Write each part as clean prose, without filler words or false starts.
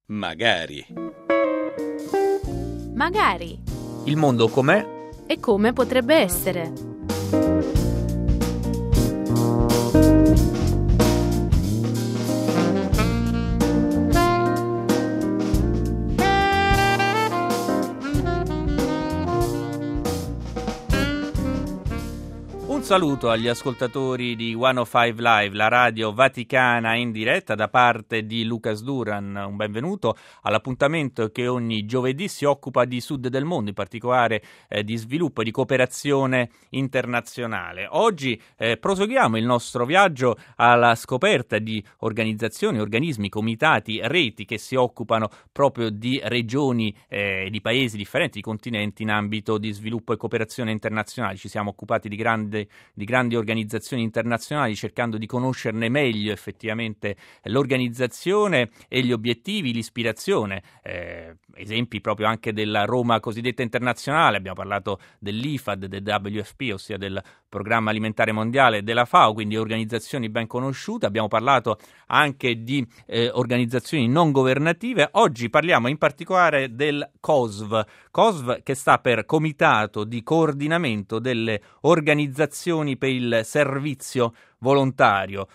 Magari. Magari. Il mondo com'è? E come potrebbe essere? Un saluto agli ascoltatori di 105 Live, la radio vaticana in diretta da parte di Lucas Duran. Un benvenuto all'appuntamento che ogni giovedì si occupa di sud del mondo, in particolare di sviluppo e di cooperazione internazionale. Oggi proseguiamo il nostro viaggio alla scoperta di organizzazioni, organismi, comitati, reti che si occupano proprio di regioni, di paesi differenti, di continenti in ambito di sviluppo e cooperazione internazionale. Ci siamo occupati di grandi organizzazioni internazionali, cercando di conoscerne meglio effettivamente l'organizzazione e gli obiettivi, l'ispirazione, esempi proprio anche della Roma cosiddetta internazionale. Abbiamo parlato dell'IFAD, del WFP, ossia del Programma Alimentare Mondiale, della FAO, quindi organizzazioni ben conosciute. Abbiamo parlato anche di organizzazioni non governative. Oggi parliamo in particolare del COSV, che sta per Comitato di Coordinamento delle Organizzazioni per il Servizio Volontario,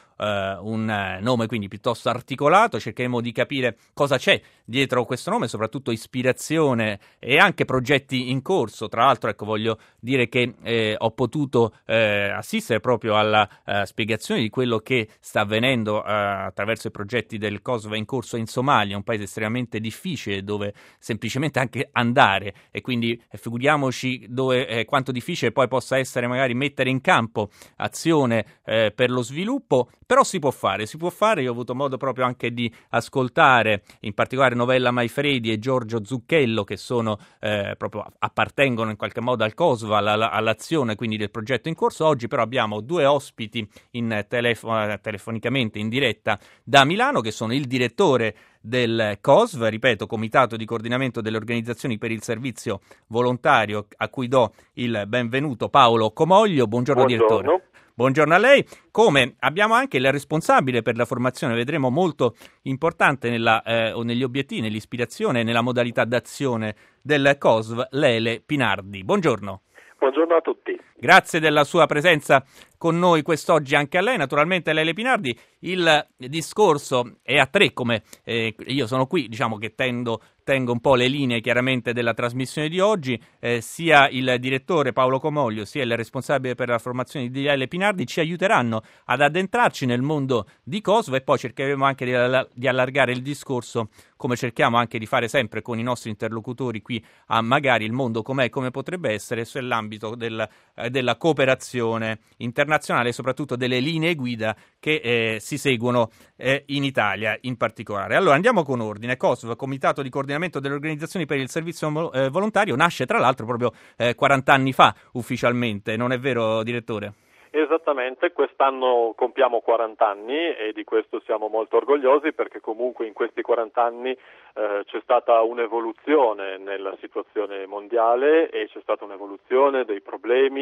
un nome quindi piuttosto articolato. Cercheremo di capire cosa c'è dietro questo nome, soprattutto ispirazione e anche progetti in corso. Tra l'altro, voglio dire che ho potuto assistere proprio alla spiegazione di quello che sta avvenendo attraverso i progetti del COSV in corso in Somalia, un paese estremamente difficile dove semplicemente anche andare, e quindi figuriamoci quanto difficile poi possa essere magari mettere in campo azione per lo sviluppo. Però si può fare. Io ho avuto modo proprio anche di ascoltare in particolare Novella Maifredi e Giorgio Zucchello, che sono proprio appartengono in qualche modo al COSV, all'azione quindi del progetto in corso. Oggi però abbiamo due ospiti telefonicamente in diretta da Milano, che sono il direttore del COSV, ripeto, Comitato di Coordinamento delle Organizzazioni per il Servizio Volontario, a cui do il benvenuto, Paolo Comoglio. Buongiorno. Direttore. Buongiorno a lei. Come abbiamo anche il responsabile per la formazione, vedremo molto importante negli obiettivi, nell'ispirazione e nella modalità d'azione del COSV, Lele Pinardi. Buongiorno. Buongiorno a tutti. Grazie della sua presenza con noi quest'oggi anche a lei. Naturalmente Lele Pinardi, il discorso è a tre, come io sono qui, diciamo che tengo un po' le linee chiaramente della trasmissione di oggi. Sia il direttore Paolo Comoglio sia il responsabile per la formazione di Lele Pinardi ci aiuteranno ad addentrarci nel mondo di COSV, e poi cercheremo anche di allargare il discorso, come cerchiamo anche di fare sempre con i nostri interlocutori qui a Magari, il mondo com'è e come potrebbe essere, sull'ambito della cooperazione internazionale e soprattutto delle linee guida che si seguono in Italia in particolare. Allora andiamo con ordine. COSV, Comitato di Coordinamento delle Organizzazioni per il Servizio Volontario, nasce tra l'altro proprio 40 anni fa ufficialmente, non è vero, direttore? Esattamente, quest'anno compiamo 40 anni e di questo siamo molto orgogliosi, perché comunque in questi 40 anni c'è stata un'evoluzione nella situazione mondiale e c'è stata un'evoluzione dei problemi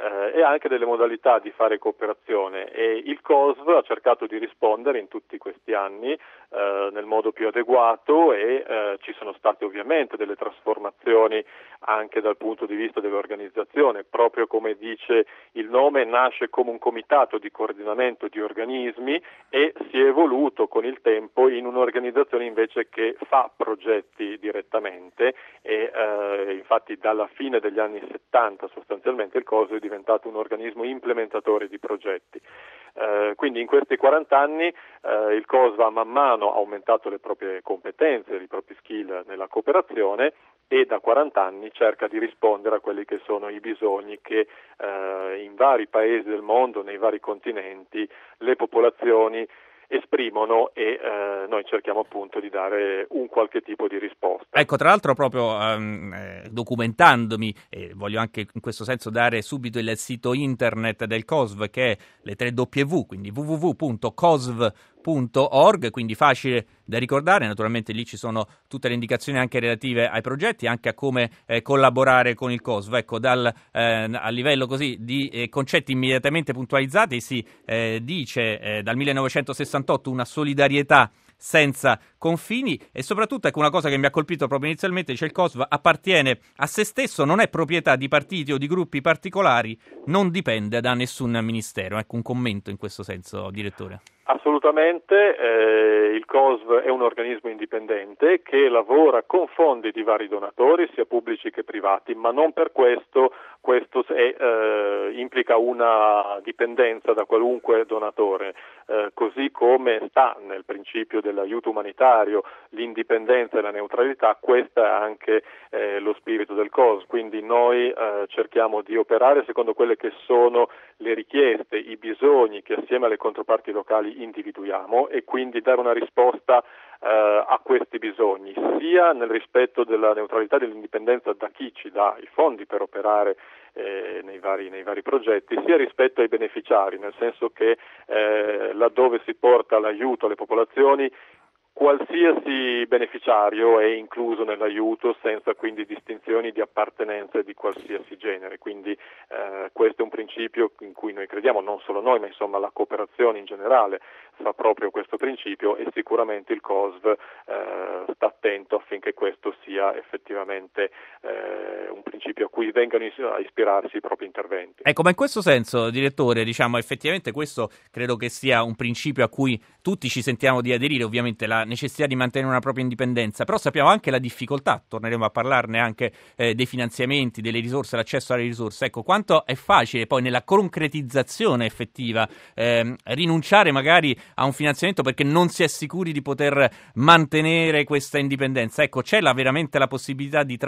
e anche delle modalità di fare cooperazione, e il COSV ha cercato di rispondere in tutti questi anni nel modo più adeguato, e ci sono state ovviamente delle trasformazioni anche dal punto di vista dell'organizzazione. Proprio come dice il nome, nasce come un comitato di coordinamento di organismi e si è evoluto con il tempo in un'organizzazione invece che fa progetti direttamente, e infatti dalla fine degli anni 70 sostanzialmente il COSV è diventato un organismo implementatore di progetti. Quindi in questi 40 anni il COSV ha man mano aumentato le proprie competenze, i propri skill nella cooperazione, e da 40 anni cerca di rispondere a quelli che sono i bisogni che in vari paesi del mondo, nei vari continenti, le popolazioni esprimono, e noi cerchiamo appunto di dare un qualche tipo di risposta. Ecco, tra l'altro proprio documentandomi, voglio anche in questo senso dare subito il sito internet del COSV, che è le 3 W, quindi www.cosv.org, quindi facile da ricordare. Naturalmente lì ci sono tutte le indicazioni anche relative ai progetti, anche a come collaborare con il COSV. Ecco, a livello così di concetti immediatamente puntualizzati si dice dal 1968 una solidarietà senza confini. E soprattutto, ecco, una cosa che mi ha colpito proprio inizialmente, cioè il COSV appartiene a se stesso, non è proprietà di partiti o di gruppi particolari, non dipende da nessun ministero. Ecco, un commento in questo senso, direttore. Assolutamente, il COSV è un organismo indipendente che lavora con fondi di vari donatori, sia pubblici che privati, ma non per questo implica una dipendenza da qualunque donatore, così come sta nel principio dell'aiuto umanitario l'indipendenza e la neutralità, questo è anche lo spirito del COSV, quindi noi cerchiamo di operare secondo quelle che sono le richieste, i bisogni che assieme alle controparti locali individuiamo e quindi dare una risposta a questi bisogni, sia nel rispetto della neutralità e dell'indipendenza da chi ci dà i fondi per operare nei vari progetti, sia rispetto ai beneficiari, nel senso che laddove si porta l'aiuto alle popolazioni, qualsiasi beneficiario è incluso nell'aiuto senza quindi distinzioni di appartenenza di qualsiasi genere, quindi questo è un principio in cui noi crediamo, non solo noi ma insomma la cooperazione in generale fa proprio questo principio e sicuramente il COSV sta attento affinché questo sia effettivamente un principio a cui vengano a ispirarsi i propri interventi. Ecco, ma in questo senso, direttore, diciamo effettivamente questo credo che sia un principio a cui tutti ci sentiamo di aderire, ovviamente la necessità di mantenere una propria indipendenza, però sappiamo anche la difficoltà, torneremo a parlarne anche dei finanziamenti, delle risorse, l'accesso alle risorse. Ecco, quanto è facile poi nella concretizzazione effettiva rinunciare magari a un finanziamento perché non si è sicuri di poter mantenere questa indipendenza. Ecco, c'è veramente la possibilità di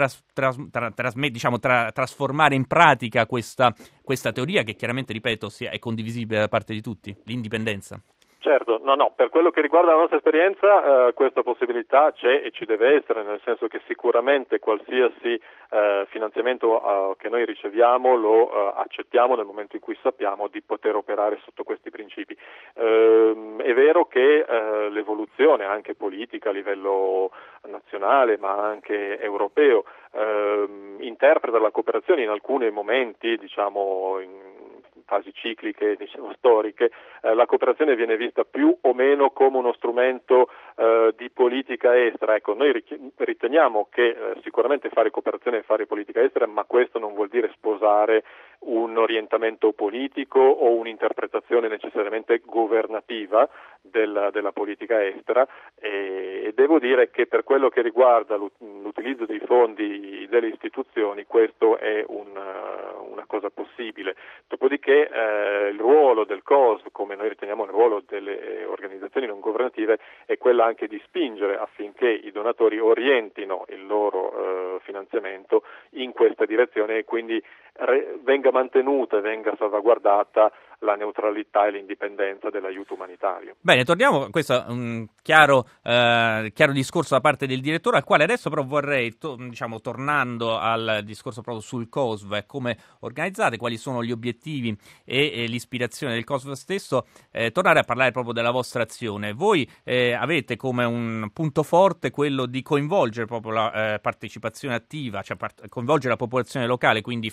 trasformare in pratica questa teoria che chiaramente, ripeto, è condivisibile da parte di tutti, l'indipendenza? Certo, no, per quello che riguarda la nostra esperienza questa possibilità c'è e ci deve essere, nel senso che sicuramente qualsiasi finanziamento che noi riceviamo lo accettiamo nel momento in cui sappiamo di poter operare sotto questi principi. È vero che l'evoluzione anche politica a livello nazionale ma anche europeo interpreta la cooperazione in alcuni momenti, diciamo in fasi cicliche, storiche, la cooperazione viene vista più o meno come uno strumento di politica estera. Ecco, noi riteniamo che sicuramente fare cooperazione e fare politica estera, ma questo non vuol dire sposare un orientamento politico o un'interpretazione necessariamente governativa della politica estera e devo dire che per quello che riguarda l'utilizzo dei fondi delle istituzioni questo è una cosa possibile. Dopodiché il ruolo del COSV, come noi riteniamo il ruolo delle organizzazioni non governative, è quella anche di spingere affinché i donatori orientino il loro finanziamento in questa direzione e quindi venga mantenuta e venga salvaguardata la neutralità e l'indipendenza dell'aiuto umanitario. Bene, torniamo, questo è un chiaro discorso da parte del direttore, al quale adesso però vorrei, tornando al discorso proprio sul COSV, come organizzate, quali sono gli obiettivi e l'ispirazione del COSV stesso, tornare a parlare proprio della vostra azione. Voi avete come un punto forte quello di coinvolgere proprio la partecipazione attiva, cioè coinvolgere la popolazione locale, quindi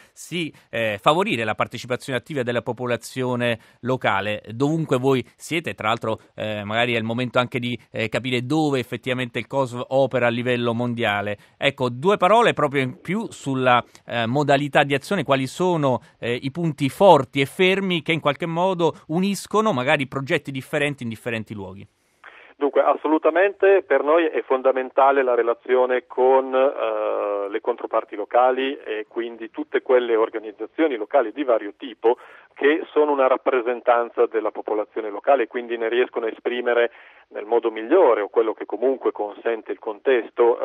favorire la partecipazione attiva della popolazione locale dovunque voi siete. Tra l'altro magari è il momento anche di capire dove effettivamente il COSV opera a livello mondiale. Ecco, due parole proprio in più sulla modalità di azione, quali sono i punti forti e fermi che in qualche modo uniscono magari progetti differenti in differenti luoghi. Dunque, assolutamente per noi è fondamentale la relazione con le controparti locali e quindi tutte quelle organizzazioni locali di vario tipo che sono una rappresentanza della popolazione locale e quindi ne riescono a esprimere nel modo migliore o quello che comunque consente il contesto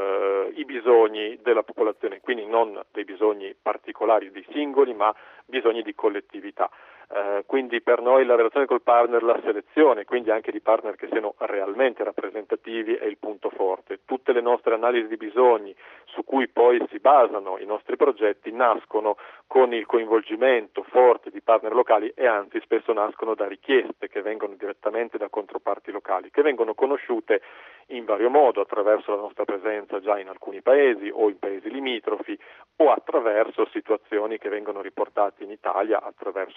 i bisogni della popolazione, quindi non dei bisogni particolari dei singoli ma bisogni di collettività. Quindi per noi la relazione col partner, la selezione, quindi anche di partner che siano realmente rappresentativi è il punto forte. Tutte le nostre analisi di bisogni su cui poi si basano i nostri progetti nascono con il coinvolgimento forte di partner locali e anzi spesso nascono da richieste che vengono direttamente da controparti locali, che vengono conosciute in vario modo attraverso la nostra presenza già in alcuni paesi o in paesi limitrofi o attraverso situazioni che vengono riportate in Italia attraverso vari canali.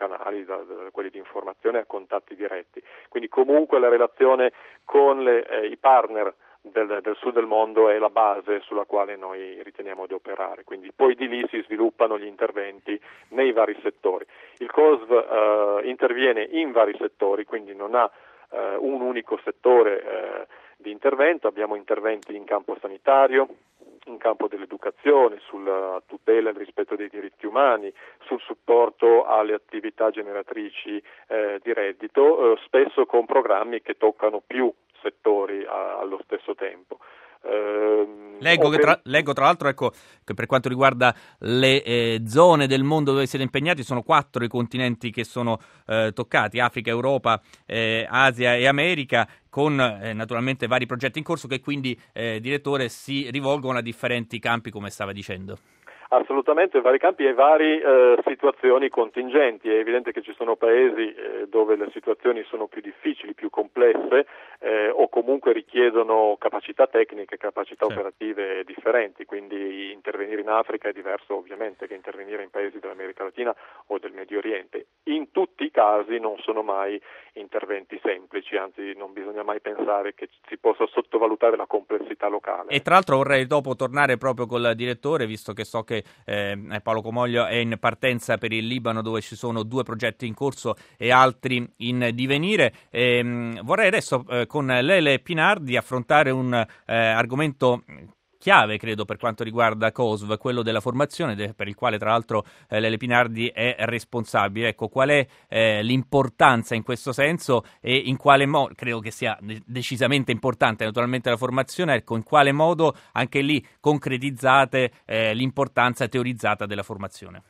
canali, da quelli di informazione a contatti diretti. Quindi comunque la relazione con i partner del sud del mondo è la base sulla quale noi riteniamo di operare, quindi poi di lì si sviluppano gli interventi nei vari settori. Il COSV interviene in vari settori, quindi non ha un unico settore di intervento, abbiamo interventi in campo sanitario, in campo dell'educazione, sulla tutela e il rispetto dei diritti umani, sul supporto alle attività generatrici di reddito, spesso con programmi che toccano più settori allo stesso tempo. Leggo tra l'altro, ecco, che per quanto riguarda le zone del mondo dove siete impegnati, sono 4 i continenti che sono toccati: Africa, Europa, Asia e America, con naturalmente vari progetti in corso che quindi, direttore, si rivolgono a differenti campi, come stava dicendo. Assolutamente, vari campi e varie situazioni contingenti. È evidente che ci sono paesi dove le situazioni sono più difficili, più complesse o comunque richiedono capacità tecniche, capacità operative differenti, quindi intervenire in Africa è diverso ovviamente che intervenire in paesi dell'America Latina o del Medio Oriente. In tutti i casi non sono mai interventi semplici, anzi non bisogna mai pensare che si possa sottovalutare la complessità locale. E tra l'altro vorrei dopo tornare proprio col direttore, visto che so che Paolo Comoglio è in partenza per il Libano, dove ci sono 2 progetti in corso e altri in divenire. Vorrei adesso con Lele Pinardi affrontare un argomento chiave, credo, per quanto riguarda COSV, quello della formazione, per il quale tra l'altro Lele Pinardi è responsabile. Ecco, qual è l'importanza in questo senso e in quale modo, credo che sia decisamente importante naturalmente la formazione, ecco, in quale modo anche lì concretizzate l'importanza teorizzata della formazione.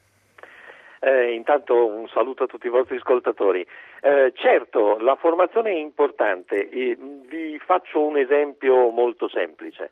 Intanto un saluto a tutti i vostri ascoltatori. Certo, la formazione è importante e vi faccio un esempio molto semplice.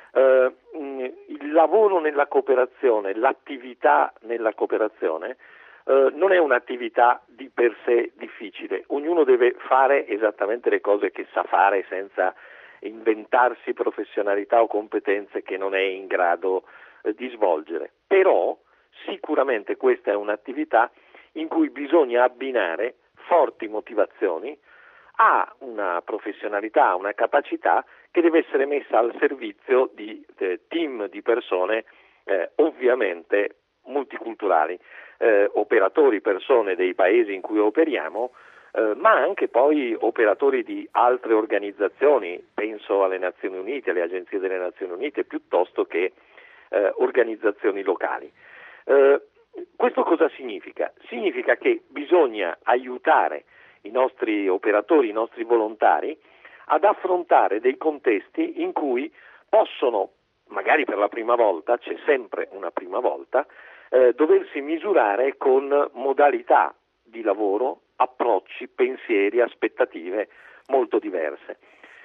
Il lavoro nella cooperazione, l'attività nella cooperazione non è un'attività di per sé difficile, ognuno deve fare esattamente le cose che sa fare senza inventarsi professionalità o competenze che non è in grado di svolgere, però sicuramente questa è un'attività in cui bisogna abbinare forti motivazioni a una professionalità, una capacità che deve essere messa al servizio di team di persone ovviamente multiculturali, operatori, persone dei paesi in cui operiamo, ma anche poi operatori di altre organizzazioni, penso alle Nazioni Unite, alle agenzie delle Nazioni Unite, piuttosto che organizzazioni locali. Questo cosa significa? Significa che bisogna aiutare i nostri operatori, i nostri volontari ad affrontare dei contesti in cui possono, magari per la prima volta, c'è sempre una prima volta, doversi misurare con modalità di lavoro, approcci, pensieri, aspettative molto diverse.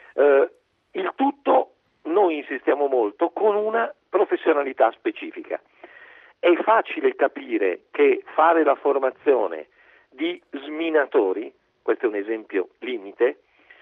Il tutto, noi insistiamo molto, con una professionalità specifica. È facile capire che fare la formazione di sminatori, questo è un esempio limite,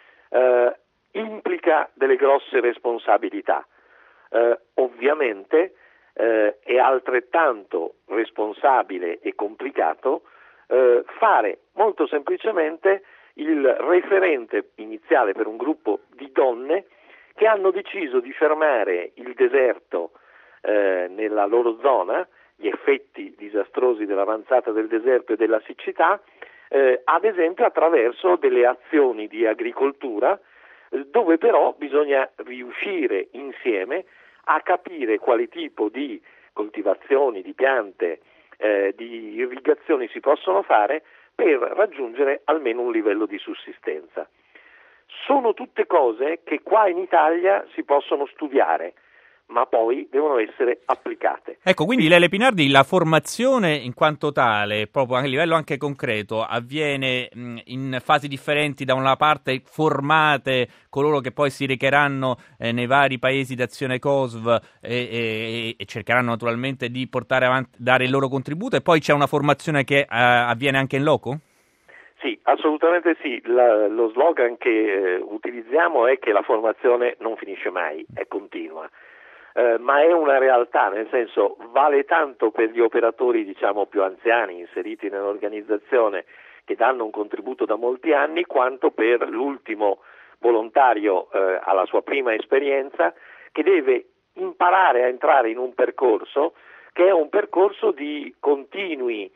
implica delle grosse responsabilità. Ovviamente è altrettanto responsabile e complicato fare molto semplicemente il referente iniziale per un gruppo di donne che hanno deciso di fermare il deserto nella loro zona, gli effetti disastrosi dell'avanzata del deserto e della siccità, ad esempio attraverso delle azioni di agricoltura, dove però bisogna riuscire insieme a capire quale tipo di coltivazioni, di piante, di irrigazioni si possono fare per raggiungere almeno un livello di sussistenza. Sono tutte cose che qua in Italia si possono studiare, ma poi devono essere applicate. Ecco, quindi Lele Pinardi, la formazione in quanto tale, proprio a livello anche concreto, avviene in fasi differenti. Da una parte formate coloro che poi si recheranno nei vari paesi d'azione COSV e cercheranno naturalmente di portare avanti, dare il loro contributo, e poi c'è una formazione che avviene anche in loco? Sì, assolutamente sì. Lo slogan che utilizziamo è che la formazione non finisce mai, è continua. ma è una realtà, nel senso vale tanto per gli operatori diciamo più anziani inseriti nell'organizzazione che danno un contributo da molti anni, quanto per l'ultimo volontario alla sua prima esperienza che deve imparare a entrare in un percorso che è un percorso di continui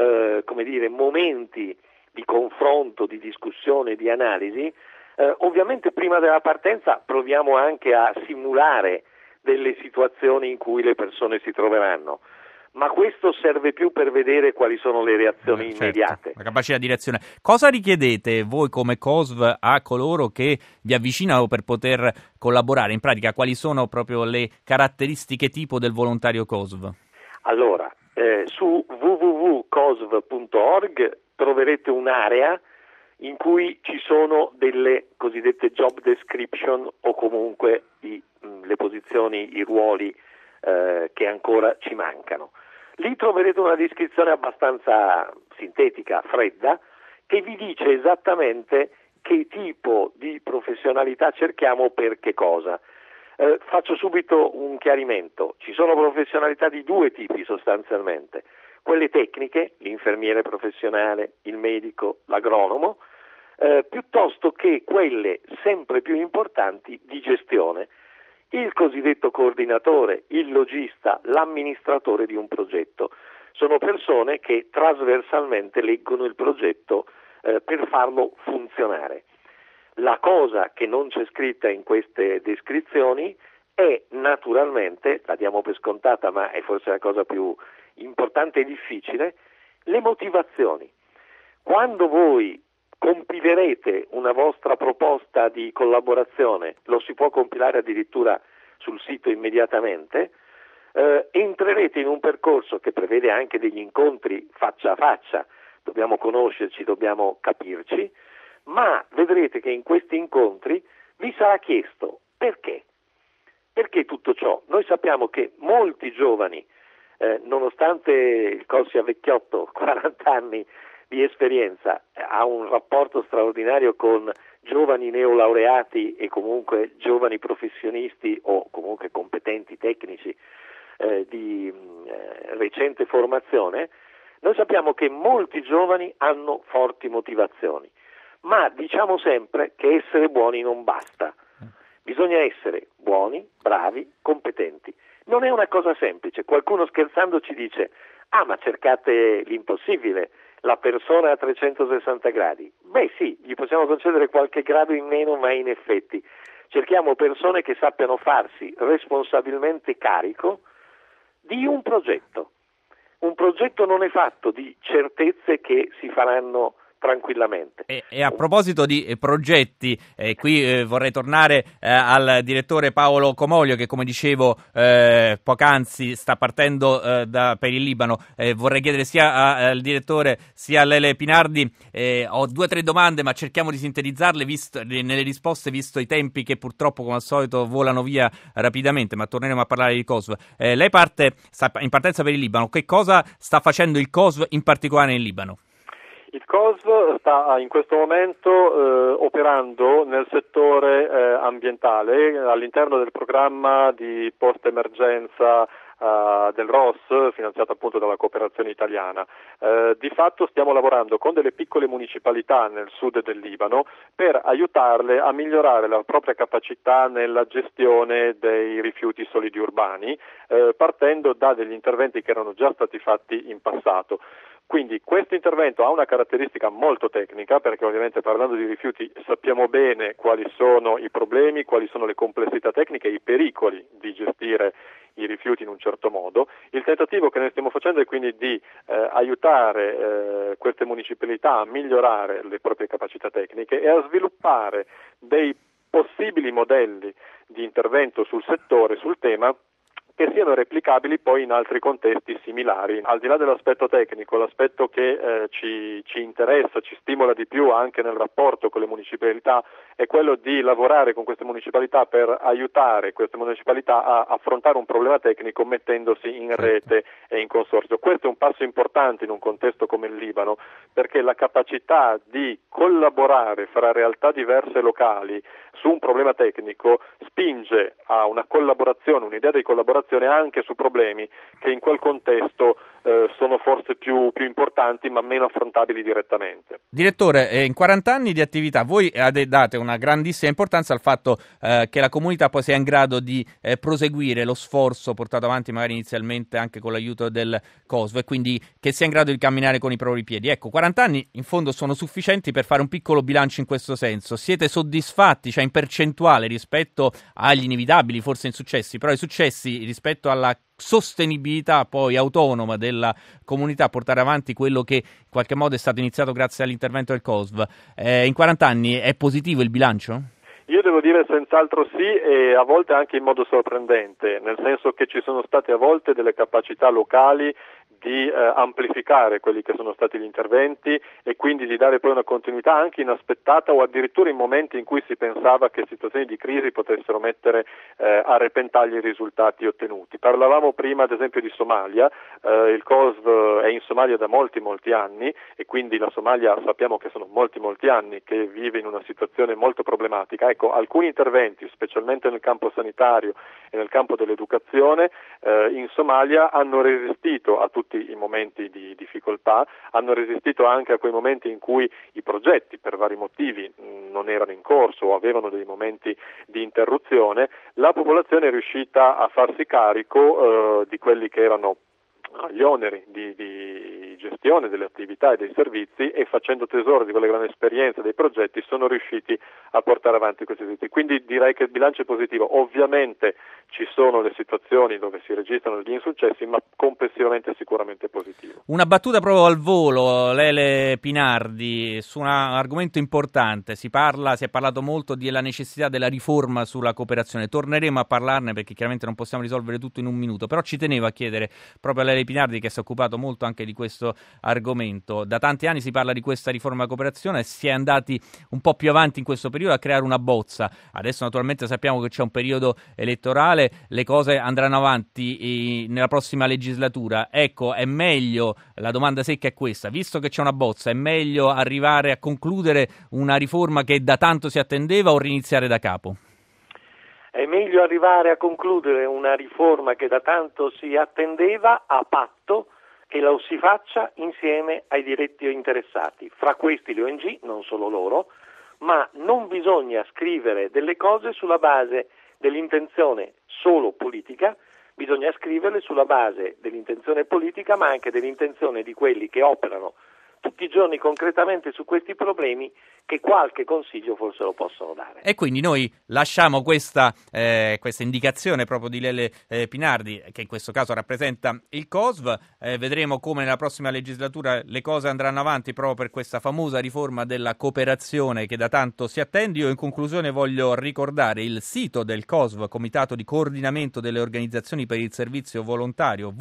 momenti di confronto, di discussione, di analisi. Ovviamente prima della partenza proviamo anche a simulare delle situazioni in cui le persone si troveranno, ma questo serve più per vedere quali sono le reazioni immediate. La capacità di reazione. Cosa richiedete voi come COSV a coloro che vi avvicinano per poter collaborare? In pratica, quali sono proprio le caratteristiche tipo del volontario COSV? Allora, su www.cosv.org troverete un'area in cui ci sono delle cosiddette job description o comunque le posizioni, i ruoli che ancora ci mancano. Lì troverete una descrizione abbastanza sintetica, fredda, che vi dice esattamente che tipo di professionalità cerchiamo per che cosa. Faccio subito un chiarimento. Ci sono professionalità di due tipi sostanzialmente. Quelle tecniche, l'infermiere professionale, il medico, l'agronomo, piuttosto che quelle sempre più importanti di gestione, il cosiddetto coordinatore, il logista, l'amministratore di un progetto. Sono persone che trasversalmente leggono il progetto per farlo funzionare. La cosa che non c'è scritta in queste descrizioni è naturalmente, la diamo per scontata ma è forse la cosa più importante e difficile, le motivazioni. Quando voi compilerete una vostra proposta di collaborazione, lo si può compilare addirittura sul sito immediatamente, entrerete in un percorso che prevede anche degli incontri faccia a faccia, dobbiamo conoscerci, dobbiamo capirci, ma vedrete che in questi incontri vi sarà chiesto perché. Perché tutto ciò? Noi sappiamo che molti giovani, nonostante il corso sia vecchiotto, 40 anni di esperienza, ha un rapporto straordinario con giovani neolaureati e comunque giovani professionisti o comunque competenti tecnici di recente formazione. Noi sappiamo che molti giovani hanno forti motivazioni, ma diciamo sempre che essere buoni non basta. Bisogna essere buoni, bravi, competenti. Non è una cosa semplice. Qualcuno scherzando ci dice: ah, ma cercate l'impossibile, la persona a 360 gradi. Beh sì, gli possiamo concedere qualche grado in meno, ma in effetti cerchiamo persone che sappiano farsi responsabilmente carico di un progetto. Un progetto non è fatto di certezze che si faranno tranquillamente. E a proposito di progetti, qui vorrei tornare al direttore Paolo Comoglio che, come dicevo poc'anzi, sta partendo per il Libano. Vorrei chiedere sia al direttore sia a Lele Pinardi, ho 2 o 3 domande ma cerchiamo di sintetizzarle nelle risposte, visto i tempi che purtroppo come al solito volano via rapidamente, ma torneremo a parlare di COSV. Lei sta in partenza per il Libano. Che cosa sta facendo il COSV in particolare in Libano? Il COSV sta in questo momento operando nel settore ambientale all'interno del programma di post-emergenza del ROS, finanziato appunto dalla cooperazione italiana. Di fatto stiamo lavorando con delle piccole municipalità nel sud del Libano per aiutarle a migliorare la propria capacità nella gestione dei rifiuti solidi urbani, partendo da degli interventi che erano già stati fatti in passato. Quindi questo intervento ha una caratteristica molto tecnica, perché ovviamente parlando di rifiuti sappiamo bene quali sono i problemi, quali sono le complessità tecniche e i pericoli di gestire i rifiuti in un certo modo. Il tentativo che noi stiamo facendo è quindi di aiutare queste municipalità a migliorare le proprie capacità tecniche e a sviluppare dei possibili modelli di intervento sul settore, sul tema, che siano replicabili poi in altri contesti similari. Al di là dell'aspetto tecnico, l'aspetto che ci interessa, ci stimola di più anche nel rapporto con le municipalità è quello di lavorare con queste municipalità per aiutare queste municipalità a affrontare un problema tecnico mettendosi in rete e in consorzio. Questo è un passo importante in un contesto come il Libano, perché la capacità di collaborare fra realtà diverse locali su un problema tecnico spinge a una collaborazione, un'idea di collaborazione anche su problemi che in quel contesto sono forse più importanti ma meno affrontabili direttamente. Direttore, in 40 anni di attività voi date una grandissima importanza al fatto che la comunità poi sia in grado di proseguire lo sforzo portato avanti magari inizialmente anche con l'aiuto del COSV e quindi che sia in grado di camminare con i propri piedi. Ecco, 40 anni in fondo sono sufficienti per fare un piccolo bilancio in questo senso. Siete soddisfatti, cioè in percentuale rispetto agli inevitabili forse insuccessi, però i successi rispetto alla sostenibilità poi autonoma della comunità a portare avanti quello che in qualche modo è stato iniziato grazie all'intervento del COSV. In 40 anni è positivo il bilancio? Io devo dire senz'altro sì, e a volte anche in modo sorprendente, nel senso che ci sono state a volte delle capacità locali di amplificare quelli che sono stati gli interventi e quindi di dare poi una continuità anche inaspettata o addirittura in momenti in cui si pensava che situazioni di crisi potessero mettere a repentaglio i risultati ottenuti. Parlavamo prima ad esempio di Somalia, il COSV è in Somalia da molti anni e quindi la Somalia sappiamo che sono molti anni che vive in una situazione molto problematica. Ecco, alcuni interventi, specialmente nel campo sanitario e nel campo dell'educazione, in Somalia hanno resistito a tutti i momenti di difficoltà, hanno resistito anche a quei momenti in cui i progetti per vari motivi non erano in corso o avevano dei momenti di interruzione. La popolazione è riuscita a farsi carico di quelli che erano gli oneri di gestione delle attività e dei servizi e facendo tesoro di quella grande esperienza dei progetti sono riusciti a portare avanti questi servizi. Quindi direi che il bilancio è positivo. Ovviamente ci sono le situazioni dove si registrano degli insuccessi, ma complessivamente è sicuramente positivo. Una battuta proprio al volo, Lele Pinardi, su un argomento importante. Si è parlato molto della necessità della riforma sulla cooperazione. Torneremo a parlarne perché chiaramente non possiamo risolvere tutto in un minuto, però ci tenevo a chiedere proprio a Lele Pinardi, che si è occupato molto anche di questo argomento. Da tanti anni si parla di questa riforma della cooperazione e si è andati un po' più avanti in questo periodo a creare una bozza. Adesso naturalmente sappiamo che c'è un periodo elettorale, le cose andranno avanti nella prossima legislatura. Ecco, è meglio, la domanda secca è questa, visto che c'è una bozza, è meglio arrivare a concludere una riforma che da tanto si attendeva o riniziare da capo? È meglio arrivare a concludere una riforma che da tanto si attendeva a patto che lo si faccia insieme ai diretti interessati, fra questi le ONG, non solo loro, ma non bisogna scrivere delle cose sulla base dell'intenzione solo politica, bisogna scriverle sulla base dell'intenzione politica ma anche dell'intenzione di quelli che operano tutti i giorni concretamente su questi problemi, che qualche consiglio forse lo possono dare. E quindi noi lasciamo questa indicazione proprio di Lele Pinardi, che in questo caso rappresenta il COSV. Vedremo come nella prossima legislatura le cose andranno avanti proprio per questa famosa riforma della cooperazione che da tanto si attende. Io in conclusione voglio ricordare il sito del COSV, Comitato di Coordinamento delle Organizzazioni per il Servizio Volontario,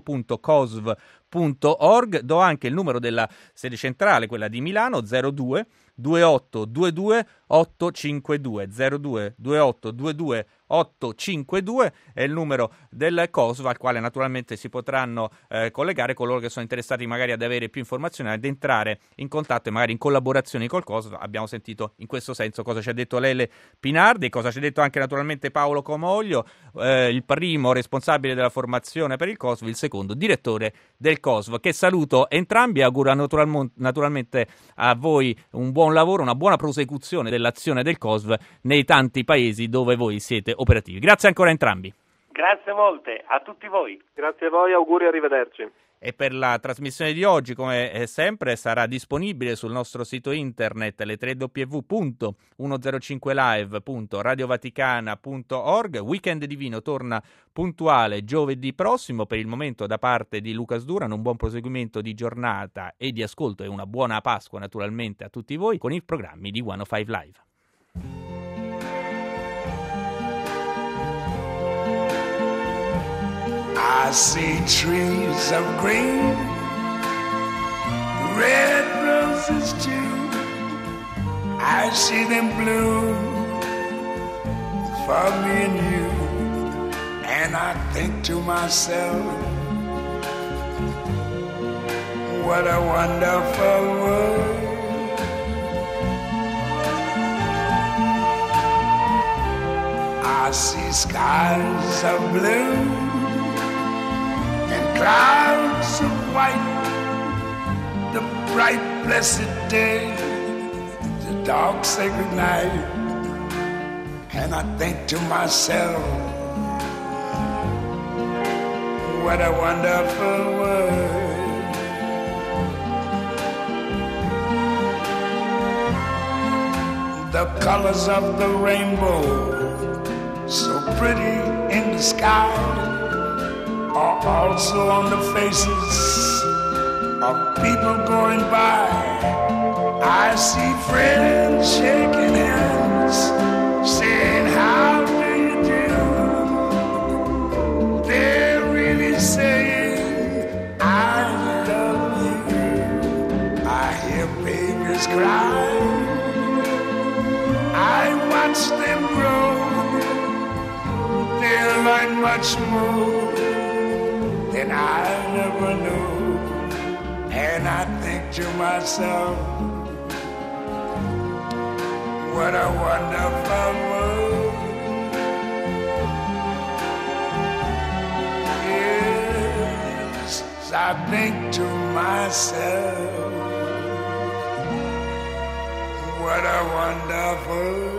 www.cosv.org. Do anche il numero della sede centrale, quella di Milano, 02 2822 852 02 2822 852 è il numero del COSV al quale naturalmente si potranno collegare coloro che sono interessati magari ad avere più informazioni, ad entrare in contatto e magari in collaborazione col COSV. Abbiamo sentito in questo senso cosa ci ha detto Lele Pinardi, cosa ci ha detto anche naturalmente Paolo Comoglio, il primo responsabile della formazione per il COSV, il secondo direttore del COSV, che saluto entrambi e auguro naturalmente a voi un buon lavoro, una buona prosecuzione dell'azione del COSV nei tanti paesi dove voi siete operativi. Grazie ancora a entrambi. Grazie molte a tutti voi. Grazie a voi, auguri, arrivederci. E per la trasmissione di oggi, come sempre, sarà disponibile sul nostro sito internet le www.105live.radiovaticana.org. Weekend Divino torna puntuale giovedì prossimo. Per il momento, da parte di Lucas Duran, un buon proseguimento di giornata e di ascolto e una buona Pasqua naturalmente a tutti voi con i programmi di 105 Live. I see trees of green, red roses too. I see them bloom for me and you. And I think to myself, what a wonderful world. I see skies of blue and clouds of white, the bright blessed day, the dark sacred night. And I think to myself, what a wonderful world. The colors of the rainbow, so pretty in the sky, are also on the faces of people going by. I see friends shaking hands, saying, how do you do? They're really saying, I love you. I hear babies cry, I watch them grow. They'll learn much more than I never knew. And I think to myself, what a wonderful world. Yes, I think to myself, what a wonderful